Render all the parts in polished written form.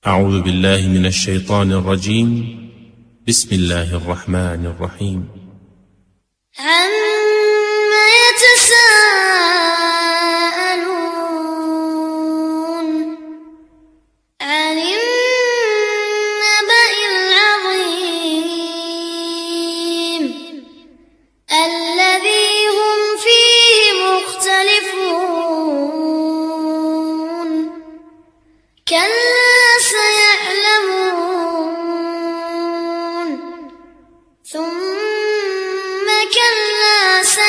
أعوذ بالله من الشيطان الرجيم. بسم الله الرحمن الرحيم. عما يتساءلون عن النبأ العظيم الذي هم فيه مختلفون كلا سيعلمون ثم كلا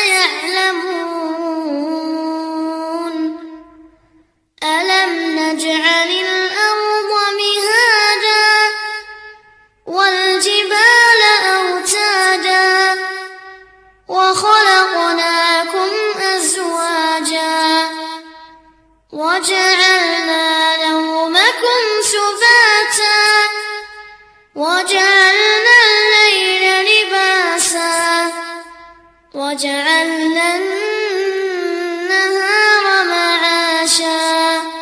سيعلمون ألم نجعل الأرض مهادا والجبال أوتادا وخلقناكم أزواجا وجعلنا نومكم سباتا وجعلنا الليل لباسا وجعلنا النهار معاشا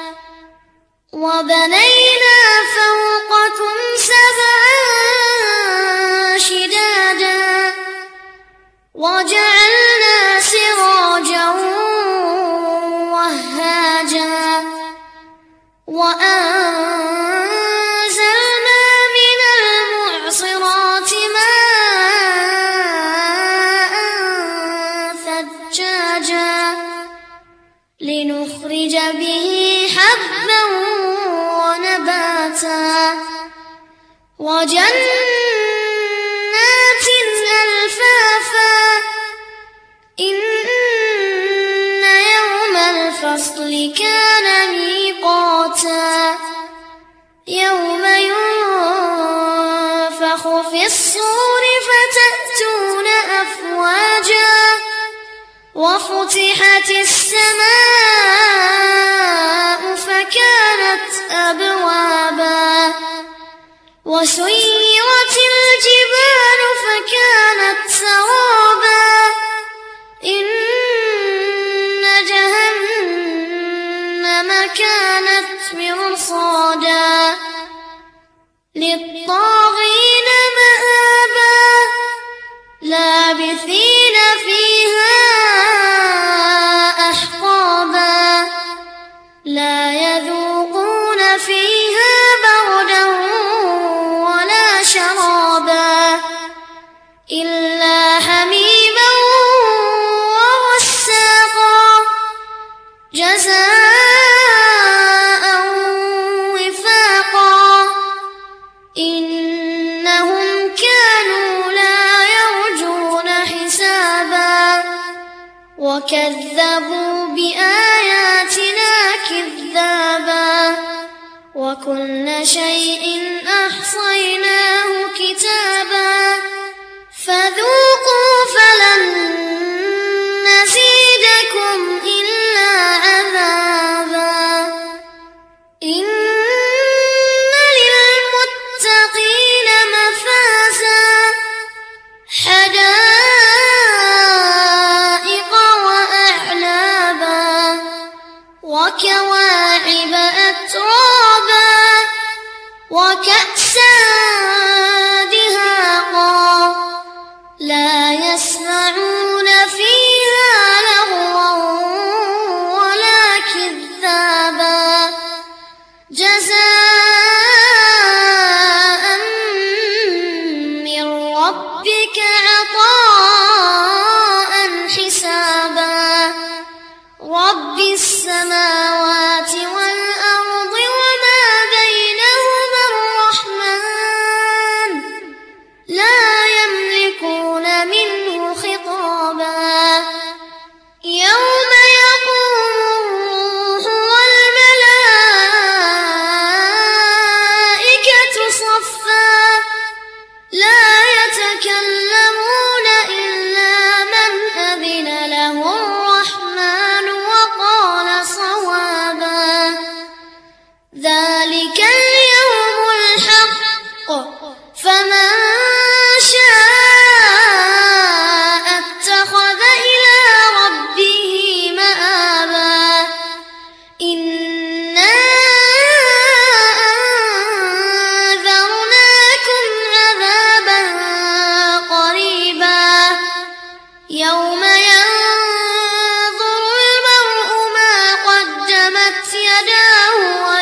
وبنينا فوقكم سبعا شدادا وجعلنا سراجا وهاجا وأنزلنا من المعصرات ماء ثجاجا لنخرج به حبا ونباتا وجنات ألفافا إن يوم الفصل كان ميقاتا يوم ينفخ في الصور فتأتون أفواجا وفتحت السماء فكانت أبوابا وسيرت الجبال فكانت سرابا إن جهنم كانت مرصادا للطاغين مآبا لابثين فيها أحقابا لا يذوقون فيها بردا ولا شرابا إلا حميما وغساقا جزاء وفاقا إنهم كانوا لا يرجون حسابا وكذبوا بآياتنا كذابا وكل شيء أحصيناه كتابا فذوقوا فلن نزيدكم إلا عذابا إن للمتقين مفازا حدائق وأعنابا وكواعب أترابا وكأسا دهاقا لا يسمعون فيها لغوا ولا كذابا جزاء من ربك عطاء حسابا رب السماوات والأرض وما بينهما الرحمن لا يملكون منه خطابا يوم يقوم الروح والملائكة صفا لا يتكلمون إلا من أذن له الرحمن وقال صوابا ذلك اليوم الحق فمن شاء اتخذ إلى ربه مآبا إنا يوم ينظر المرء ما قدمت يداه